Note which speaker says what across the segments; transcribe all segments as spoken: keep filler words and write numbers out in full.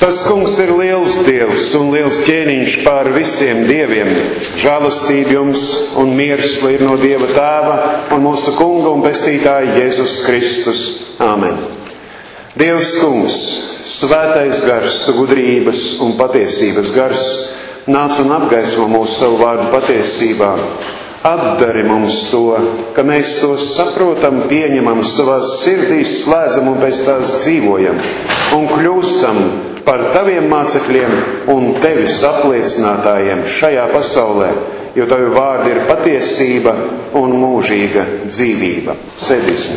Speaker 1: Tas kungs ir liels Dievs un liels ķēniņš pār visiem dieviem. Žēlastība jums un miers ir no Dieva Tēva un mūsu kunga un pestītāja Jēzus Kristus. Āmen. Dievs kungs, svētais gars, tu gudrības un patiesības gars, nāc un apgaismo mūsu savu vārdu patiesībā. Atdari mums to, ka mēs to saprotam, pieņemam savās sirdīs, slēdzam un pēc tās dzīvojam un kļūstam par taviem mācekļiem un tevis apliecinātājiem šajā pasaulē, jo tavi vārdi ir patiesība un mūžīga dzīvība. Sēdīsim.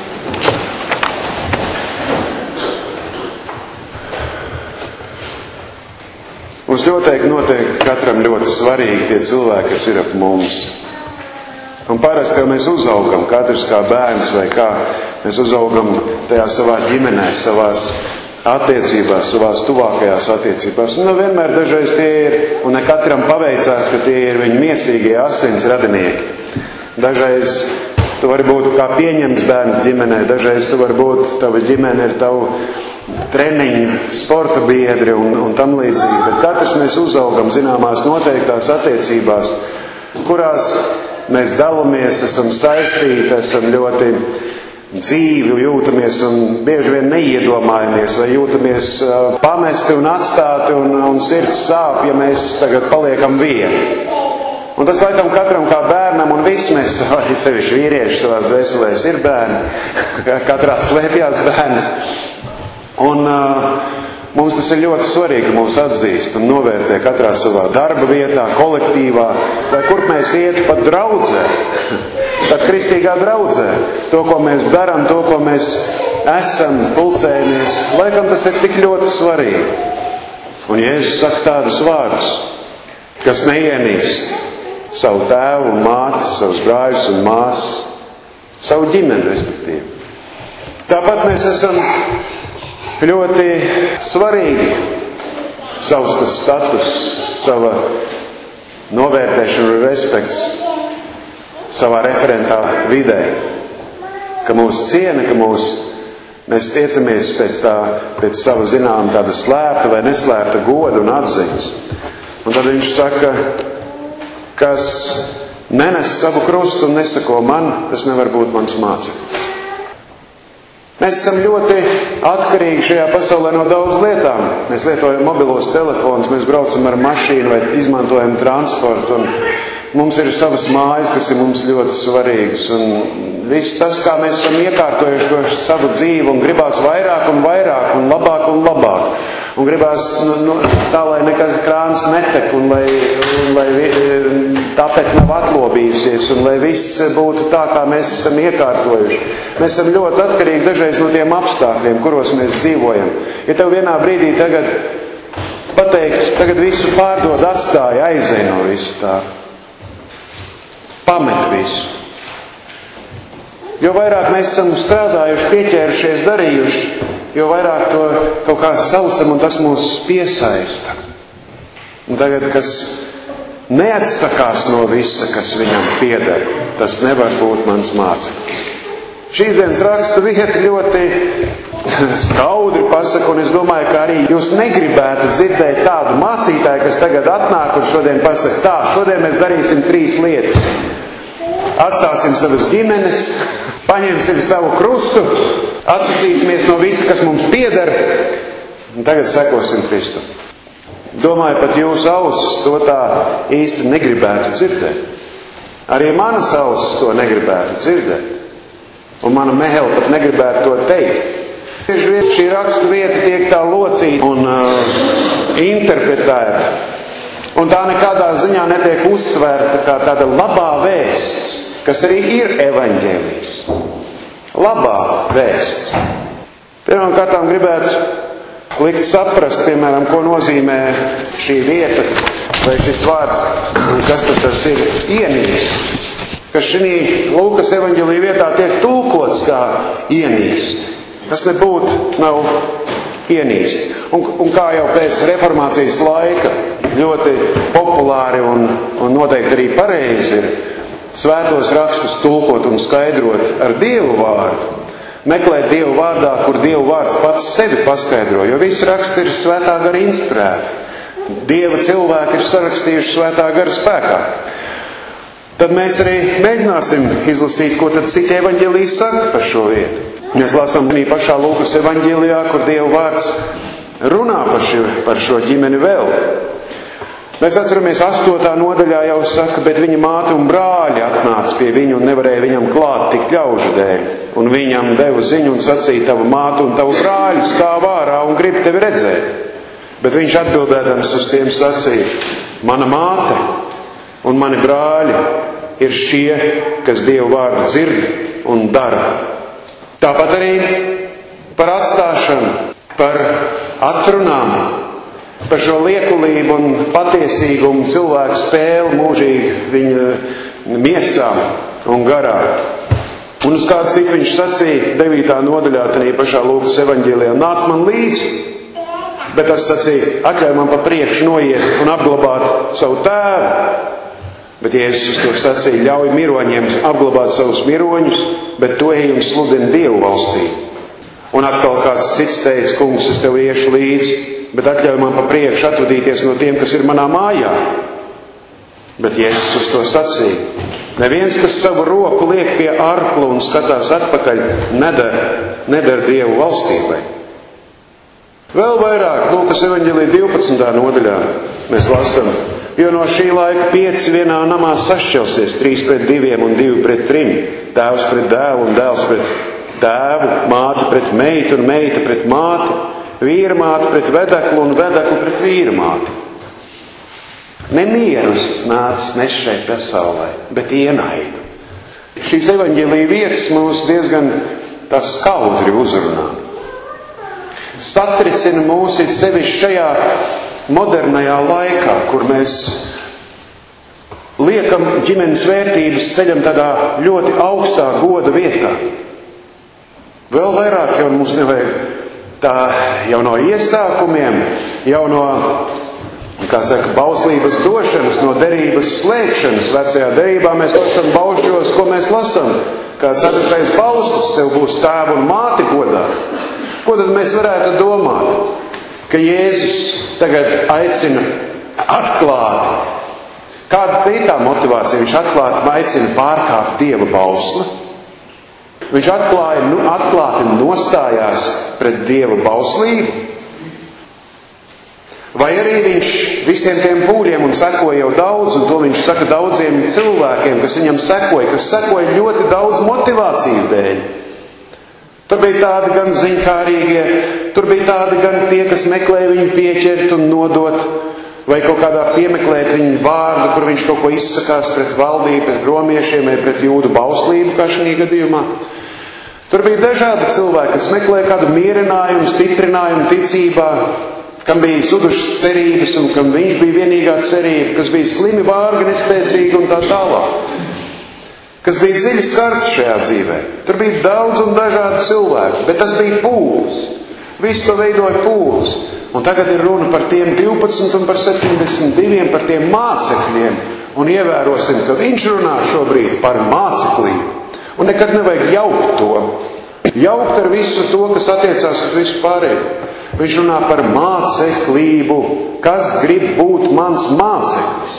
Speaker 1: Mums ļoti noteikti katram ļoti svarīgi tie cilvēki, kas ir ap mums. Un parasti jau mēs uzaugam, katrs kā bērns vai kā, mēs uzaugam tajā savā ģimenē, savās attiecībās, savās tuvākajās attiecībās. Nu, vienmēr dažreiz tie ir, un ne katram paveicās, ka tie ir viņa miesīgie asins radinieki. Dažreiz tu vari būt kā pieņemts bērns ģimenē, dažreiz tu vari būt, tava ģimene ir tavu treniņu, sporta biedri un, un tam līdzīgi. Bet katrs mēs uzaugam zināmās noteiktās attiecībās, kurās mēs dalamies, esam saistīti, esam ļoti dzīvi jūtamies un bieži vien neiedomājamies vai jūtamies uh, pamesti un atstāti un, un sirds sāp, ja mēs tagad paliekam vieni. Un tas laikam katram kā bērnam un viss mēs, vai sevišķi vīrieši savās dvēselēs ir bērni, katrā slēpjās bērns. Un uh, mums tas ir ļoti svarīgi, ka mūs atzīst un novērtē katrā savā darba vietā, kolektīvā, vai kur mēs iet pat draudzē. Tad kristīgā draudzē, to, ko mēs darām, to, ko mēs esam, pulcējamies, laikam tas ir tik ļoti svarīgi. Un Jēzus saka tādus vārdus, kas neienīst savu tēvu un māti, savus brāļus un māsas, savu ģimeni, respektīvi. Tāpat mēs esam ļoti svarīgi savs tas status, sava novērtēšana un respekts savā referentā vidē, ka mūs ciena, ka mūs, mēs tiecamies pēc tā, pēc sava zinām tāda slēpta vai neslēpta goda un atziņas. Un tad viņš saka, kas nenes savu krustu un nesako man, tas nevar būt mans māceklis. Mēs esam ļoti atkarīgi šajā pasaulē no daudz lietām. Mēs lietojam mobilos telefonus, mēs braucam ar mašīnu vai izmantojam transportu un mums ir savas mājas, kas ir mums ļoti svarīgas, un viss tas, kā mēs esam iekārtojuši to savu dzīvi, un gribās vairāk un vairāk, un labāk un labāk, un gribās nu, nu, tā, lai nekas krāns netek, un lai, un lai tāpēc nav atlobījusies, un lai viss būtu tā, kā mēs esam iekārtojuši. Mēs esam ļoti atkarīgi dažreiz no tiem apstākļiem, kuros mēs dzīvojam. Ja tev vienā brīdī tagad pateikt, tagad visu pārdod, atstāja, aizej no visu tā. Pamet visu. Jo vairāk mēs esam strādājuši, pieķērušies, darījuši, jo vairāk to kaut kā saucam un tas mūs piesaista. Un tagad, kas neatsakās no visa, kas viņam pieder, tas nevar būt mans māceklis. Šīs dienas rakstu vieta ļoti skaudri pasaka, un es domāju, ka arī jūs negribētu dzirdēt tādu mācītāju, kas tagad atnāk un šodien pasaka tā, šodien mēs darīsim trīs lietas. Atstāsim savas ģimenes, paņemsim savu krustu, atsacīsimies no visa, kas mums pieder, un tagad sekosim Kristu. Domāju, pat jūsu ausis to tā īsti negribētu dzirdēt. Arī manas ausis to negribētu dzirdēt. Un mana mehela pat negribētu to teikt. Bieži vien šī rakstu vieta tiek tā locīta un uh, interpretēta. Un tā nekādā ziņā netiek uztvērta kā tāda labā vēsts, kas arī ir evaņģēlijs. Labā vēsts. Pirmām kārtām gribētu likt saprast, piemēram, ko nozīmē šī vieta vai šis vārds, kas tad tas ir ienīst. Kas šī Lūkas evaņģēlija vietā tiek tulkots kā ienīst. Tas nebūtu nav ienīst. Un, un kā jau pēc reformācijas laika ļoti populāri un, un noteikti arī pareizi ir svētos rakstus tulkot un skaidrot ar Dievu vārdu, meklēt Dievu vārdā, kur Dievu vārds pats sevi paskaidro, jo visi raksti ir svētā gara inspirēti. Dieva cilvēki ir sarakstījuši svētā gara spēkā. Tad mēs arī mēģināsim izlasīt, ko tad citi evaņģēliji saka par šo vietu. Mēs lasām arī pašā Lūkas evaņģēlijā, kur Dieva vārds runā par, ši, par šo ģimeni vēl. Mēs atceramies astotā nodaļā jau saka, bet viņa māte un brāļi atnāca pie viņu un nevarēja viņam klāt tik ļaužu dēļ. Un viņam deva ziņu un sacīja, tava māte un tavu brāļi stāv ārā un grib tevi redzēt. Bet viņš atbildēdams uz tiem sacīja, mana māte un mani brāļi ir šie, kas Dievu vārdu dzird un dara. Tāpat arī par atstāšanu, par atrunām, par šo liekulību un patiesīgumu cilvēku spēli mūžīgi viņa miesā un garā. Un uz kādu citu viņš sacīja, devītā nodaļā, tādā pašā Lūkas evaņģēlijā, nāc man līdzi. Bet tas sacīja, atļauj man pa priekšu noiet un apglabāt savu tēvu. Bet Jēzus uz to sacīja, ļauj miroņiem apglabāt savus miroņus, bet to ej un sludini Dievu valstī. Un atkal kāds cits teica, kungs, es tev iešu līdzi, bet atļauj man pa priekšu atvadīties no tiem, kas ir manā mājā. Bet Jēzus uz to sacīja, neviens, kas savu roku liek pie arkla un skatās atpakaļ, nedara, nedara Dievu valstībai. Vēl vairāk, Lūkas evaņģēlijā divpadsmitā nodaļā mēs lasām, jo no šī laika pieci vienā namā sašķelsies, trīs pret diviem un divi pret trim, tēvs pret dēlu un dēls pret tēvu, māte pret meitu un meita pret māti, vīra māte pret vedeklu un vedeklu pret vīra māti. Nemierus nācis nes šai pasaulē, bet ienaidu. Šīs evaņģēlija vietas mūs diezgan tā skaudri uzrunā. Satricina mūs it sevišķi šajā modernajā laikā, kur mēs liekam ģimenes vērtības ceļam tādā ļoti augstā goda vietā. Vēl vairāk jau mums nevajag tā jau no iesākumiem, jau no, kā saka, bauslības došanas, no derības slēgšanas. Vecajā derībā mēs lasam baušļos, ko mēs lasam. Kā ceturtais bauslis, tev būs tēvu un māti godā. Ko tad mēs varētu domāt? Ka Jēzus tagad aicina atklāt. Kāda ir tā motivācija? Viņš atklāti aicina pārkāpt Dieva bausli. Viņš atklāja, nu, atklāti nostājās pret Dieva bauslību. Vai arī viņš visiem tiem pūļiem un sekoja jau daudz, un to viņš saka daudziem cilvēkiem, kas viņam sekoja, kas sekoja ļoti daudz motivāciju dēļ. Tur bija tādi gan ziņkārīgie, tur bija tādi gan tie, kas meklēja viņu pieķert un nodot, vai kaut kādā piemeklēt viņu vārdu, kur viņš kaut ko izsakās pret valdību, pret romiešiem vai pret jūdu bauslību, kā šajā gadījumā. Tur bija dažādi cilvēki, kas meklēja kādu mierinājumu, stiprinājumu ticībā, kam bija zudušas cerības un kam viņš bija vienīgā cerība, kas bija slimi, vārgi, nespēcīgi un tā tālāk. Kas bija dziļi skarti šajā dzīvē. Tur bija daudz un dažādi cilvēki, bet tas bija pūlis. Visu to veidoja pūlis. Un tagad ir runa par tiem divpadsmit un par septiņdesmit diviem, par tiem mācekļiem. Un ievērosim, ka viņš runā šobrīd par māceklību. Un nekad nevajag jaukt to. Jaukt ar visu to, kas attiecās uz visu pārējo. Viņš runā par māceklību. Kas grib būt mans māceklis?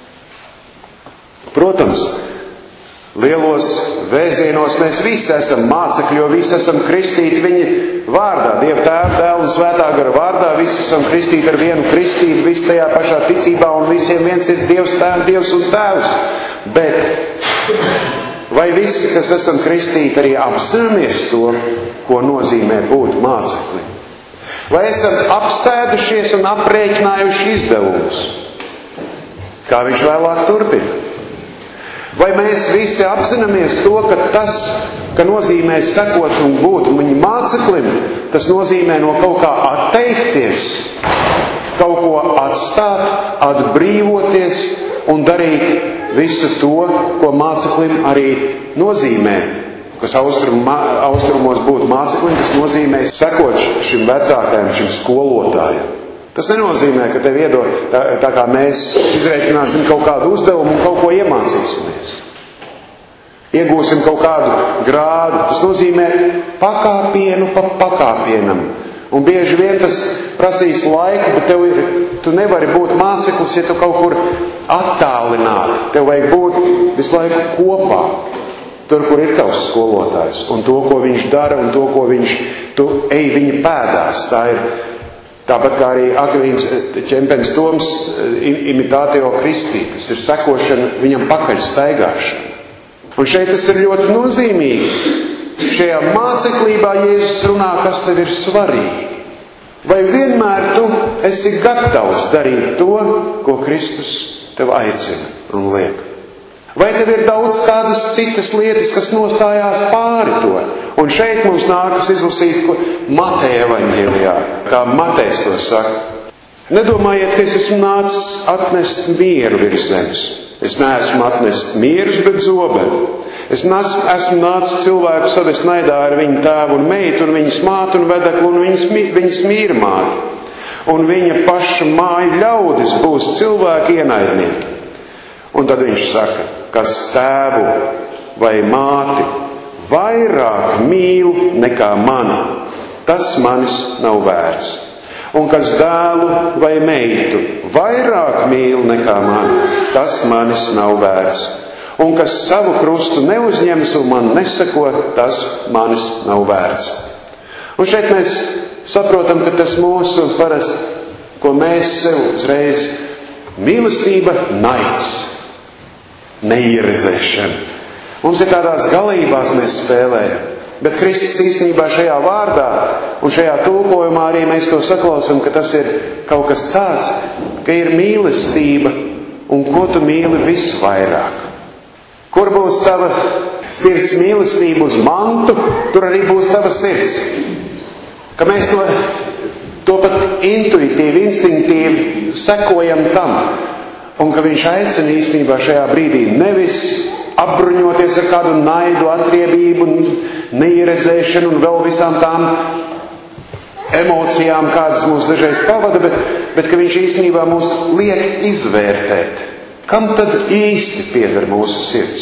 Speaker 1: Protams, lielos vēzienos mēs visi esam mācekļi, jo visi esam kristīti viņa vārdā. Dieva Tēva, Dēla un Svētā gara vārdā. Visi esam kristīti ar vienu kristību, visi tajā pašā ticībā, un visiem viens ir Dievs, Tēvs, Dievs un Tēvs. Bet vai visi, kas esam kristīti, arī apzināmies to, ko nozīmē būt māceklim? Vai esam apsēdušies un aprēķinājuši izdevumus? Kā viņš vēlāk turpina? Vai mēs visi apzināmies to, ka tas, ka nozīmē sekot un būt viņa māceklim, tas nozīmē no kaut kā atteikties, kaut ko atstāt, atbrīvoties un darīt visu to, ko māceklim arī nozīmē. Kas austrum, austrumos būtu māceklim, tas nozīmē sekot šim vecākajam, šim skolotājam. Tas nenozīmē, ka tev iedod, tā, tā kā mēs izreikināsim kaut kādu uzdevumu un kaut ko iemācīsimies. iegūsim kaut kādu grādu. Tas nozīmē pakāpienu pa pakāpienam. Un bieži vien tas prasīs laiku, bet tev ir, tu nevari būt māceklis, ja tu kaut kur attālināti. Tev vajag būt visu laiku kopā. Tur, kur ir tavs skolotājs. Un to, ko viņš dara, un to, ko viņš, tu ej viņa pēdās. Tā ir tāpat kā arī Agvīns Ķempens Toms imitātio Kristī. Tas ir sekošana viņam pakaļ staigāšana. Un šeit tas ir ļoti nozīmīgi. Šajā māceklībā Jēzus runā, kas tev ir svarīgi. Vai vienmēr tu esi gatavs darīt to, ko Kristus tev aicina un liek? Vai tev ir daudz kādas citas lietas, kas nostājās pāri to? Un šeit mums nākas izlasīt Mateja evaņģēlijā, kā Matejs to saka. Nedomājiet, ka es esmu nācis atnest mieru virs zemes. Es neesmu atnest mierus, bet zobenu. Es esmu nācis cilvēku savest naidā ar viņu tēvu un meitu, un viņas mātu un vedeklu, un viņas, viņas mīrmāti. Un viņa paša māja ļaudis būs cilvēki ienaidnieki. Un tad viņš saka, kas tēvu vai māti vairāk mīl nekā mani, tas manis nav vērts. Un kas dēlu vai meitu vairāk mīl nekā mani, tas manis nav vērts. Un kas savu krustu neuzņems un man nesako, tas manis nav vērts. Un šeit mēs saprotam, ka tas mūsu parasti, ko mēs sev uzreiz, mīlestība, naids, neieredzēšana. Mums ir tādās galībās mēs spēlējam. Bet Kristus īstenībā šajā vārdā un šajā tulkojumā arī mēs to saklausam, ka tas ir kaut kas tāds, ka ir mīlestība un ko tu mīli visvairāk. Kur būs tava sirds mīlestība uz mantu, tur arī būs tava sirds. Ka mēs to, to pat intuitīvi, instinktīvi sekojam tam. Un ka viņš aicina īstenībā šajā brīdī nevis apbruņoties ar kādu naidu, atriebību, neieredzēšanu un vēl visām tām emocijām, kādas mūs dažreiz pavada, bet, bet ka viņš īstenībā mūs liek izvērtēt. Kam tad īsti pieder mūsu sirds?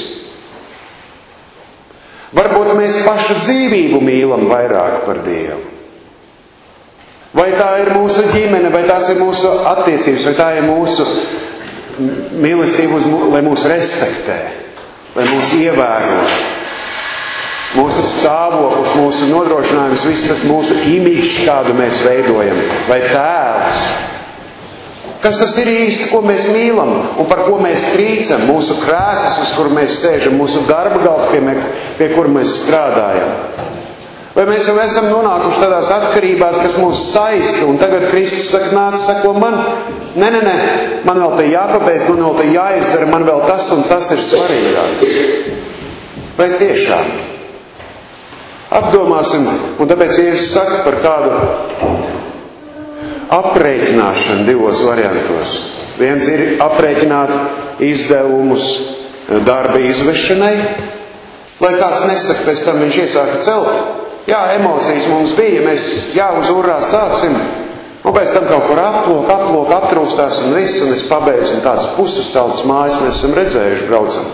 Speaker 1: Varbūt mēs pašu dzīvību mīlam vairāk par Dievu. Vai tā ir mūsu ģimene, vai tās ir mūsu attiecības, vai tā ir mūsu mīlestība, lai mūs respektē, lai mūs ievēro. Mūsu stāvoklis, mūsu nodrošinājums, viss tas mūsu imīšs, kādu mēs veidojam, vai tēvs. Kas tas ir īsti, ko mēs mīlam un par ko mēs trīcam, mūsu krēsls, uz kur mēs sēžam, mūsu darba galds, pie, me, pie kur mēs strādājam? Vai mēs jau esam nonākuši tādās atkarībās, kas mūs saista, un tagad Kristus saka, nāc, sako man, ne, ne, ne, man vēl te jāpabeidz, man vēl te jāizdara, man vēl tas un tas ir svarīgāks. Vai tiešām? Apdomāsim, un tāpēc Jēzus saka par kādu aprēķināšanu divos variantos. Viens ir aprēķināt izdevumus darba izvešanai, lai kāds nesaka, pēc tam viņš iesāka celt. Jā, emocijas mums bija, mēs jā, uz urā sāksim, un pēc tam kaut kur aplok, aplok, aptrūstās un viss, un es pabeidzu, un tāds puses celtas mājas mēs esam redzējuši, braucam.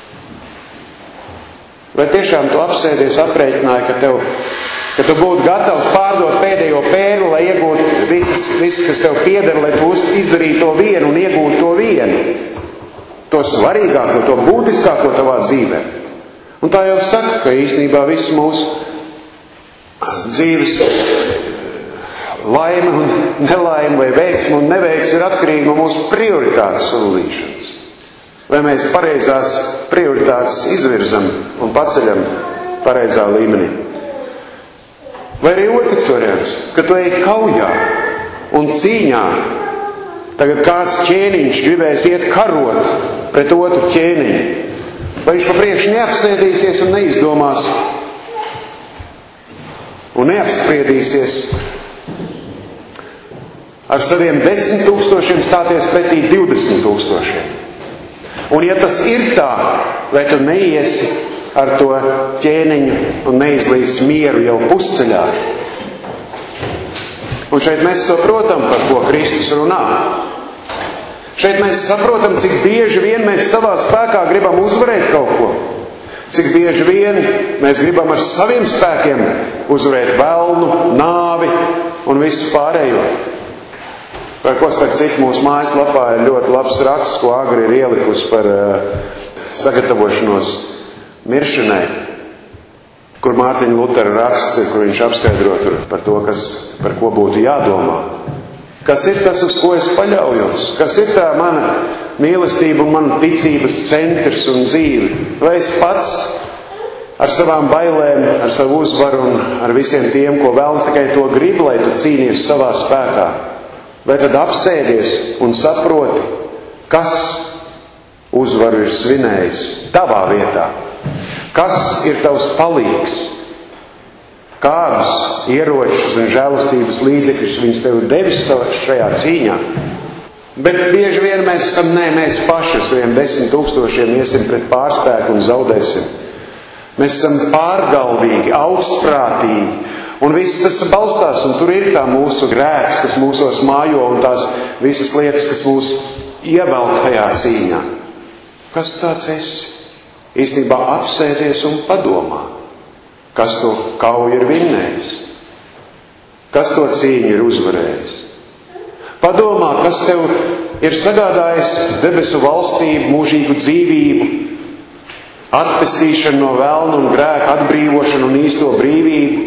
Speaker 1: Vai tiešām tu apsēdies, aprēķināji, ka tev ka tu būtu gatavs pārdot pēdējo pērlu, lai iegūtu visas, visas, kas tev pieder, lai tu izdarītu to vienu un iegūtu to vienu. To svarīgāko, to būtiskāko tavā dzīvē. Un tā jau saka, ka īstenībā viss mūsu dzīves laime un nelaime vai veiksme un neveiksme ir atkarīgi no mūsu prioritātes solīšanas. Vai mēs pareizās prioritātes izvirzam un paceļam pareizā līmenī. Vai arī otrs variants, ka tu ej kaujā un cīņā. Tagad kāds ķēniņš gribēs iet karot pret otru ķēniņu. Vai viņš pa priekšu neapsēdīsies un neizdomās un neapspriedīsies ar saviem desmit tūkstošiem stāties pretī divdesmit tūkstošiem. Un ja tas ir tā, vai tu neiesi ar to ķēniņu un neizlīdz mieru jau pusceļā. Un šeit mēs saprotam, par ko Kristus runā. Šeit mēs saprotam, cik bieži vien mēs savā spēkā gribam uzvarēt kaut ko. Cik bieži vien mēs gribam ar saviem spēkiem uzvarēt velnu, nāvi un visu pārējo. Par ko starp citu mūsu mājaslapā ir ļoti labs raksts, ko Agri ir ielikusi par uh, sagatavošanos miršanai, kur Mārtiņa Lutera raksts ir, kur viņš apskaidro tur par to, kas, par ko būtu jādomā. Kas ir tas, uz ko es paļaujos? Kas ir tā mana mīlestība un mana ticības centrs un dzīve? Vai es pats ar savām bailēm, ar savu uzvaru un ar visiem tiem, ko vēlas tikai to grib, lai tu cīnies savā spēkā? Vai tad apsēdies un saproti, kas uzvaru ir svinējis tavā vietā? Kas ir tavs palīgs? Kādus ieročus un žēlastības līdzekļus viņš tev devis šajā cīņā? Bet bieži vien mēs esam, nē, mēs paši saviem desmit tūkstošiem iesim pret pārspēku un zaudēsim. Mēs esam pārgalvīgi, augstprātīgi, un viss tas balstās, un tur ir tā mūsu grēks, kas mūsos mājo, un tās visas lietas, kas mūs ievelk tajā cīņā. Kas tāds esi? Īstenībā apsēdies un padomā. Kas to kauju ir vinnējis? Kas to cīņu ir uzvarējis? Padomā, kas tev ir sagādājis debesu valstību, mūžīgu dzīvību, atpestīšanu no velna un grēka, atbrīvošanu un īsto brīvību.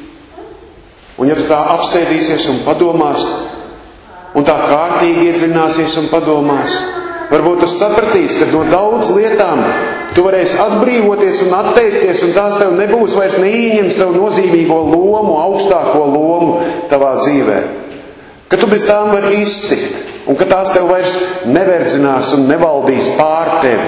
Speaker 1: Un ja tu tā apsēdīsies un padomās, un tā kārtīgi iedziļināsies un padomās, varbūt tu sapratīsi, ka no daudz lietām tu varēsi atbrīvoties un atteikties, un tās tev nebūs vairs neieņems tev nozīmīgo lomu, augstāko lomu tavā dzīvē. Ka tu bez tām vari iztikt, un ka tās tev vairs neverdzinās un nevaldīs pār tevi.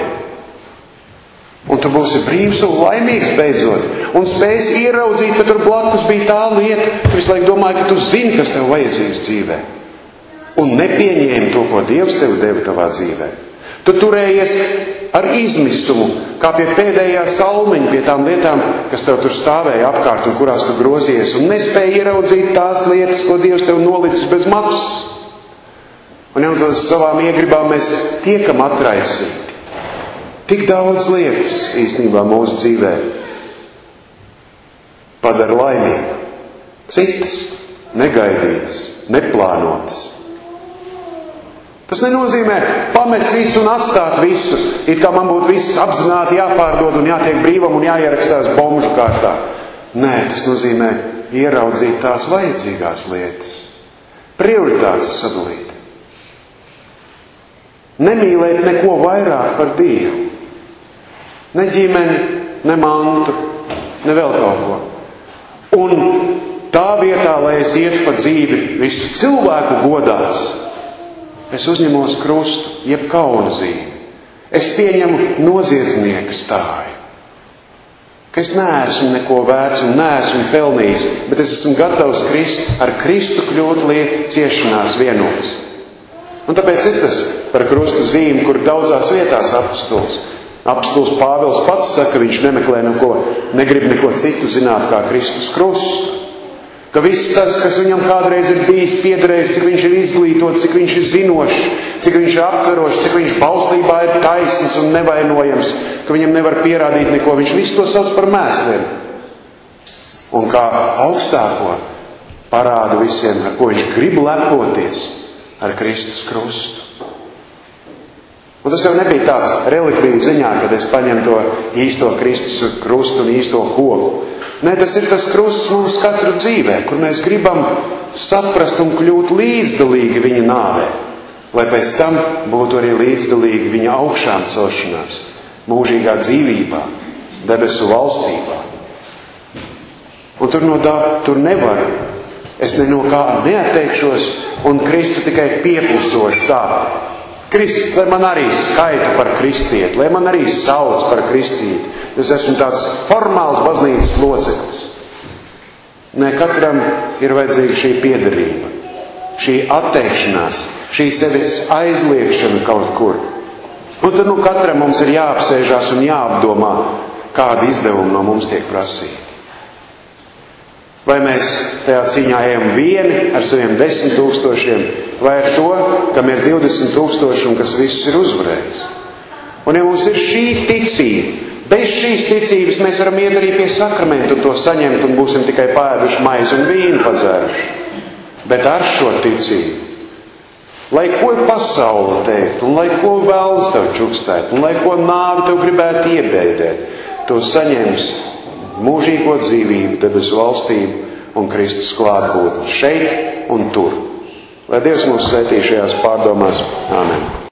Speaker 1: Un tu būsi brīvs un laimīgs beidzot, un spēsi ieraudzīt, ka tur blakus bija tā lieta, tu visu laiku domāji, ka tu zini, kas tev vajadzīgs dzīvē. Un nepieņēmi to, ko Dievs tev deva tavā dzīvē. Tu turējies ar izmisumu, kā pie pēdējā salmiņa, pie tām lietām, kas tev tur stāvēja apkārt un kurās tu grozījies, un nespēji ieraudzīt tās lietas, ko Dievs tev nolicis bez maksas. Un jau tas savām iegribām mēs tiekam atraisīti. Tik daudz lietas īstenībā mūsu dzīvē padara laimīgu. Citas, negaidītas, neplānotas. Tas nenozīmē pamest visu un atstāt visu, it kā man būtu viss apzināti jāpārdod un jātiek brīvam un jāierakstās bomžu kārtā. Nē, tas nozīmē ieraudzīt tās vajadzīgās lietas, prioritātes sadalīt. Nemīlēt neko vairāk par Dievu. Ne ģimeni, ne mantu, ne vēl kaut ko. Un tā vietā, lai es ietu pa dzīvi visu cilvēku godāts, es uzņemos krustu, jeb kauna zīmi. Es pieņemu noziedznieka stāju. Ka es neesmu neko vērts un neesmu pelnījis, bet es esmu gatavs Kristu, ar Kristu kļūt liek ciešanās vienots. Un tāpēc ir tas par krustu zīmi, kur daudzās vietās apostols. Apostols Pāvils pats saka, viņš nemeklē neko, negrib neko citu zināt kā Kristus krustu. Ka viss tas, kas viņam kādreiz ir bijis piederējis, cik viņš ir izglītots, cik viņš ir zinošs, cik viņš ir aptverošs, cik viņš bauslībā ir taisns un nevainojams, ka viņam nevar pierādīt neko, viņš visu to sauc par mēsliem. Un kā augstāko parādu visiem, ar ko viņš grib lepoties, ar Kristus krustu. Un tas jau nebija tāds relikviju ziņā, kad es paņemu to īsto Kristus krustu un īsto koku. Nē, tas ir tas krusts mums katru dzīvē, kur mēs gribam saprast un kļūt līdzdalīgi viņa nāvē, lai pēc tam būtu arī līdzdalīgi viņa augšām celšanās, mūžīgā dzīvībā, debesu valstībā. Un tur no tā, tur nevar. Es ne no kā neatteikšos un Kristu tikai pieplusošu tā. Kristu, lai man arī skaita par kristieti, lai man arī sauc par kristieti. Es esmu tāds formāls baznīcas loceklis. Nē, katram ir vajadzīga šī piederība, šī atteikšanās, šī sevis aizliekšana kaut kur. Un tad nu katram mums ir jāapsēžās un jāapdomā, kādi izdevumi no mums tiek prasīti. Vai mēs tajā cīņā ejam vieni ar saviem desmit tūkstošiem, vai ar to, kam ir divdesmit tūkstoši un kas visus ir uzvarējis. Un ja mums ir šī ticība, Bez šīs ticības mēs varam iet arī pie sakramentu un to saņemt un būsim tikai pēduši maizi un vīnu padzēruši. Bet ar šo ticību, lai ko pasaule teikt, un lai ko vēlns tev čukstēt, un lai ko nāve tev gribētu iebeidēt, to saņems mūžīgo dzīvību, debesu valstību un Kristus klātbūtni šeit un tur. Lai Dievs mūs svētī šajās pārdomās. Āmen.